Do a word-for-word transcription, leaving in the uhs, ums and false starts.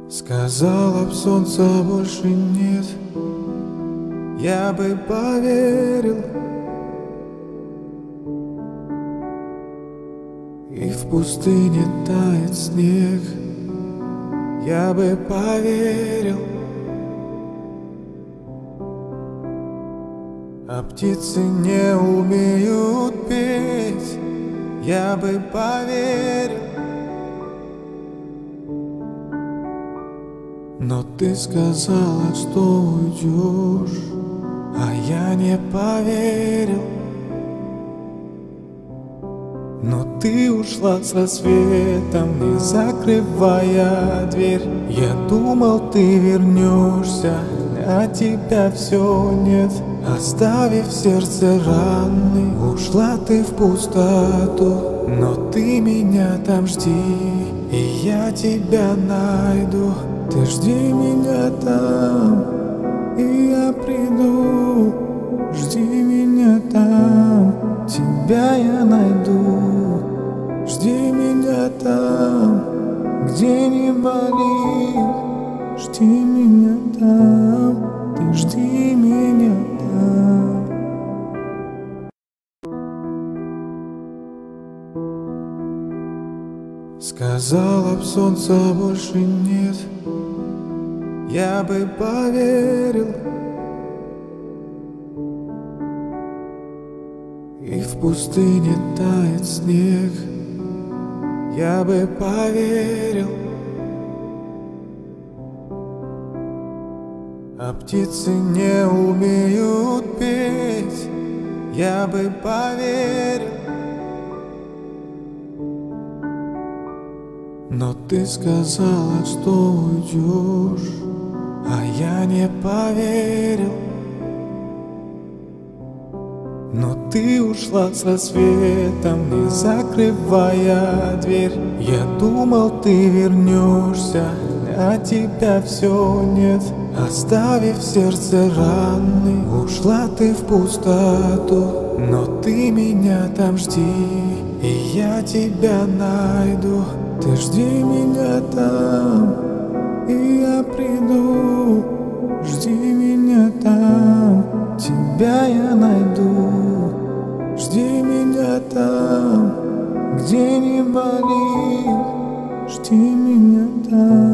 Сказала б, солнца больше нет, я бы поверил. И в пустыне тает снег, я бы поверил. А птицы не умеют петь, я бы поверил. Но ты сказала, что уйдешь, а я не поверил. Но ты ушла с рассветом, не закрывая дверь. Я думал, ты вернешься, а тебя все нет. Оставив в сердце раны, ушла ты в пустоту. Но ты меня там жди, и я тебя найду. Ты жди меня там, и я приду. Жди меня там, тебя я найду. Жди меня там, где не болит. Жди меня там, ты жди меня там. Сказала б, солнца больше нет, я бы поверил. И в пустыне тает снег, я бы поверил. А птицы не умеют петь, я бы поверил. Но ты сказала, что уйдешь, а я не поверил. Но ты ушла с рассветом, не закрывая дверь. Я думал, ты вернешься, а тебя все нет. Оставив в сердце раны, ушла ты в пустоту. Но ты меня там жди, и я тебя найду. Ты жди меня там, и я приду. Жди меня там, тебя я найду. Жди меня там, где не болит. Жди меня там.